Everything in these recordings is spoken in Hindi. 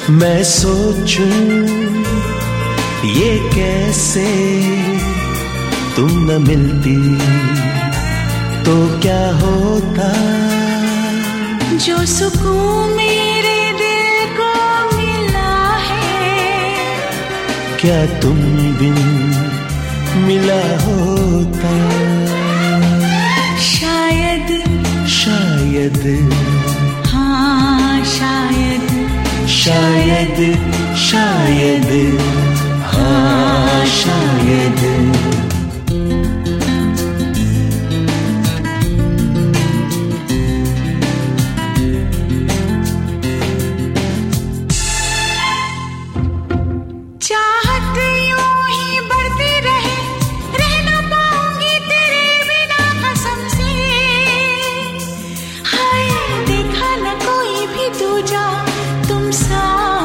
मैं सोचूं ये कैसे तुम न मिलती तो क्या होता। जो सुकून मेरे दिल को मिला है क्या तुम बिन मिला होता। शायद शायद हाँ शायद शायद शायद हाँ शायद। चाहत यूं ही बढ़ती रहे, रह ना पाऊंगी तेरे बिना कसम से। हाय देखा न कोई भी दूजा तुम सा,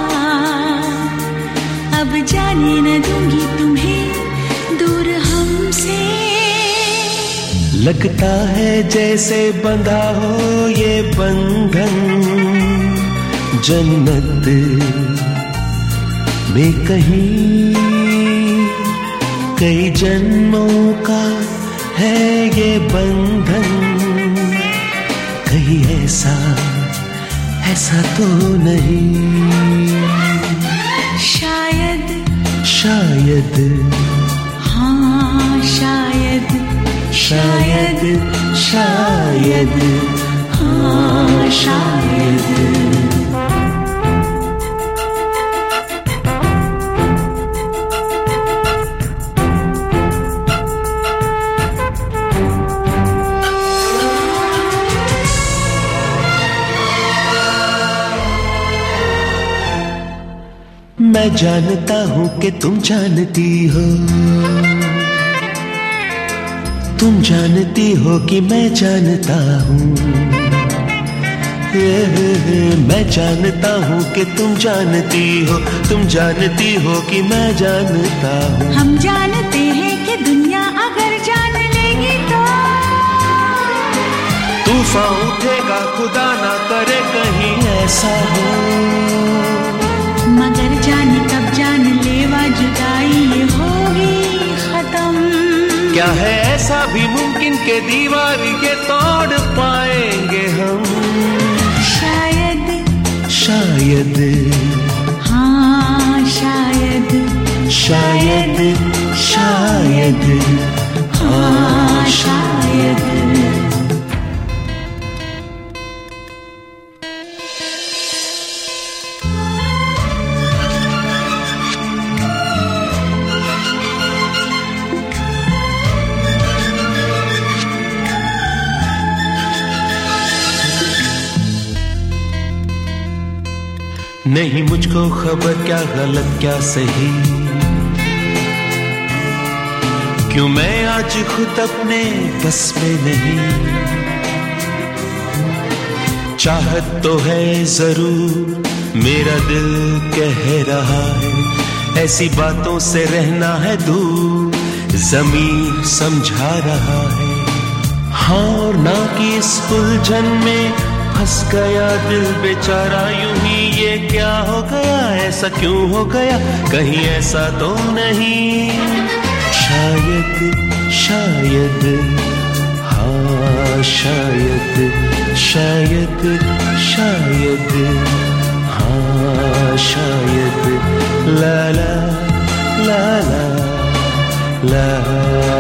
अब जाने न दूंगी तुम्हें दूर हमसे। लगता है जैसे बंधा हो ये बंधन जन्नत में कहीं, कई जन्मों का है ये बंधन। कहीं ऐसा ऐसा तो नहीं। शायद शायद हाँ शायद शायद शायद हाँ शायद। मैं जानता हूँ कि तुम जानती हो, तुम जानती हो कि मैं जानता हूँ। मैं जानता हूँ कि तुम जानती हो, तुम जानती हो कि मैं जानता हूँ। हम जानते हैं कि दुनिया अगर जान लेगी तो तूफान उठेगा, खुदा ना करे कहीं ऐसा हो। मगर जाने कब जान लेवा जुदाई ये होगी खत्म। क्या है ऐसा भी मुमकिन के दीवार ये तोड़ पाएंगे हम। शायद शायद हाँ शायद शायद शायद हाँ शायद। नहीं मुझको खबर क्या गलत क्या सही, क्यों मैं आज खुद अपने बस में नहीं। चाहत तो है जरूर मेरा दिल कह रहा है, ऐसी बातों से रहना है दूर ज़मीर समझा रहा है। हाँ और ना कि इस उलझन में फंस गया दिल बेचारा यूं ही। ये क्या हो गया, ऐसा क्यों हो गया, कहीं ऐसा तो नहीं। शायद शायद हाँ शायद शायद शायद हाँ शायद ला ला ला ला ला